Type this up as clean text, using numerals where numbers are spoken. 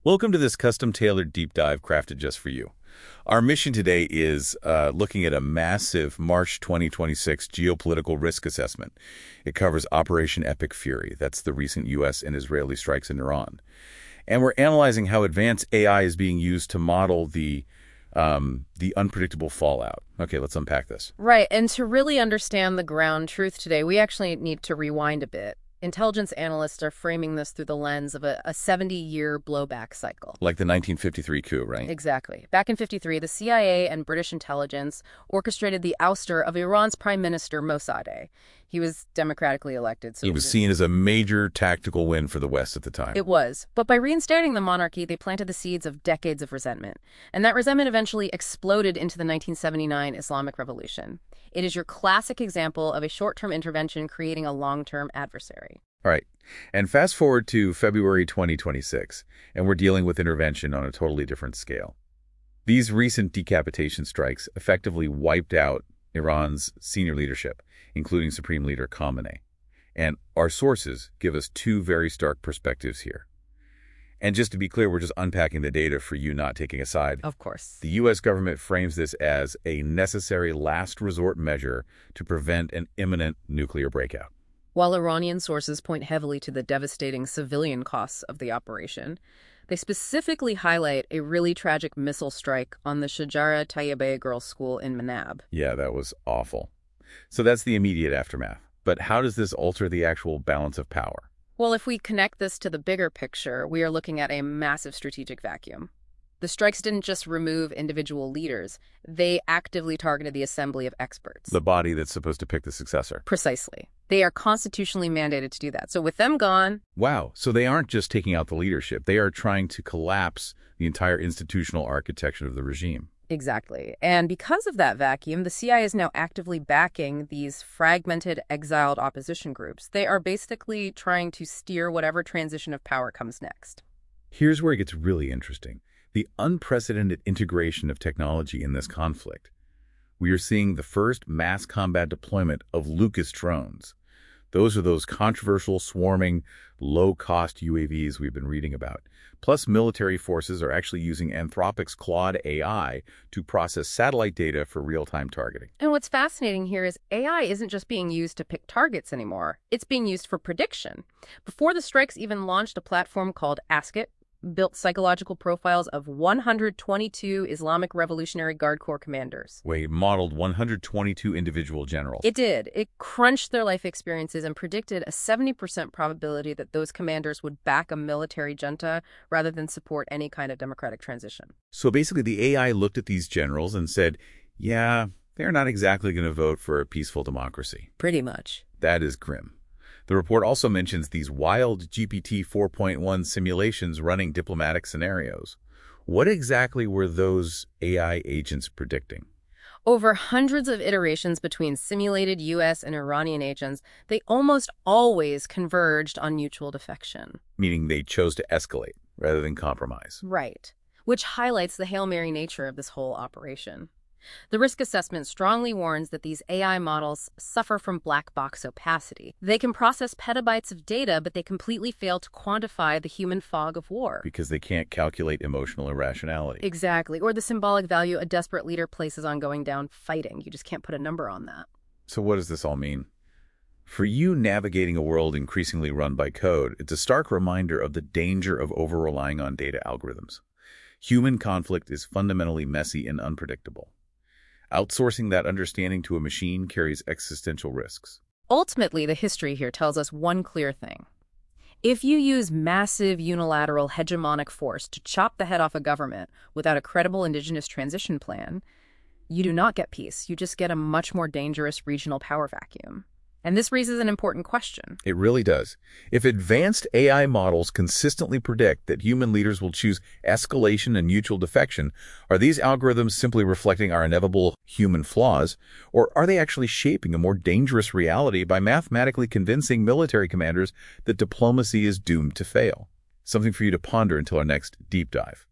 Welcome to this custom-tailored deep dive crafted just for you. Our mission today is looking at a massive March 2026 geopolitical risk assessment. It covers Operation Epic Fury. That's the recent U.S. and Israeli strikes in Iran. And we're analyzing how advanced AI is being used to model the unpredictable fallout. Okay, let's unpack this. Right, and to really understand the ground truth today, we actually need to rewind a bit. Intelligence analysts are framing this through the lens of a 70-year blowback cycle. Like the 1953 coup, right? Exactly. Back in 53, the CIA and British intelligence orchestrated the ouster of Iran's Prime Minister Mossadegh. He was democratically elected. So it was seen as a major tactical win for the West at the time. It was. But by reinstating the monarchy, they planted the seeds of decades of resentment. And that resentment eventually exploded into the 1979 Islamic Revolution. It is your classic example of a short-term intervention creating a long-term adversary. All right. And fast forward to February 2026, and we're dealing with intervention on a totally different scale. These recent decapitation strikes effectively wiped out Iran's senior leadership, including Supreme Leader Khamenei. And our sources give us two very stark perspectives here. And just to be clear, we're just unpacking the data for you, not taking a side. Of course. The U.S. government frames this as a necessary last resort measure to prevent an imminent nuclear breakout. While Iranian sources point heavily to the devastating civilian costs of the operation, they specifically highlight a really tragic missile strike on the Shajara Tayyibeh Girls' School in Manab. Yeah, that was awful. So that's the immediate aftermath. But how does this alter the actual balance of power? Well, if we connect this to the bigger picture, we are looking at a massive strategic vacuum. The strikes didn't just remove individual leaders. They actively targeted the assembly of experts. The body that's supposed to pick the successor. Precisely. They are constitutionally mandated to do that. So with them gone... Wow. So they aren't just taking out the leadership. They are trying to collapse the entire institutional architecture of the regime. Exactly. And because of that vacuum, the CIA is now actively backing these fragmented, exiled opposition groups. They are basically trying to steer whatever transition of power comes next. Here's where it gets really interesting. The unprecedented integration of technology in this conflict. We are seeing the first mass combat deployment of Lucas drones. Those are those controversial, swarming, low-cost UAVs we've been reading about. Plus, military forces are actually using Anthropic's Claude AI to process satellite data for real-time targeting. And what's fascinating here is AI isn't just being used to pick targets anymore. It's being used for prediction. Before the strikes even launched a platform called AskIt, built psychological profiles of 122 Islamic Revolutionary Guard Corps commanders. Wait, modeled 122 individual generals. It did. It crunched their life experiences and predicted a 70% probability that those commanders would back a military junta rather than support any kind of democratic transition. So basically the AI looked at these generals and said, yeah, they're not exactly going to vote for a peaceful democracy. Pretty much. That is grim. The report also mentions these wild GPT 4.1 simulations running diplomatic scenarios. What exactly were those AI agents predicting? Over hundreds of iterations between simulated U.S. and Iranian agents, they almost always converged on mutual defection. Meaning they chose to escalate rather than compromise. Right, which highlights the Hail Mary nature of this whole operation. The risk assessment strongly warns that these AI models suffer from black box opacity. They can process petabytes of data, but they completely fail to quantify the human fog of war. Because they can't calculate emotional irrationality. Exactly, or the symbolic value a desperate leader places on going down fighting. You just can't put a number on that. So what does this all mean? For you navigating a world increasingly run by code, it's a stark reminder of the danger of over-relying on data algorithms. Human conflict is fundamentally messy and unpredictable. Outsourcing that understanding to a machine carries existential risks. Ultimately, the history here tells us one clear thing. If you use massive unilateral hegemonic force to chop the head off a government without a credible indigenous transition plan, you do not get peace. You just get a much more dangerous regional power vacuum. And this raises an important question. It really does. If advanced AI models consistently predict that human leaders will choose escalation and mutual defection, are these algorithms simply reflecting our inevitable human flaws, or are they actually shaping a more dangerous reality by mathematically convincing military commanders that diplomacy is doomed to fail? Something for you to ponder until our next deep dive.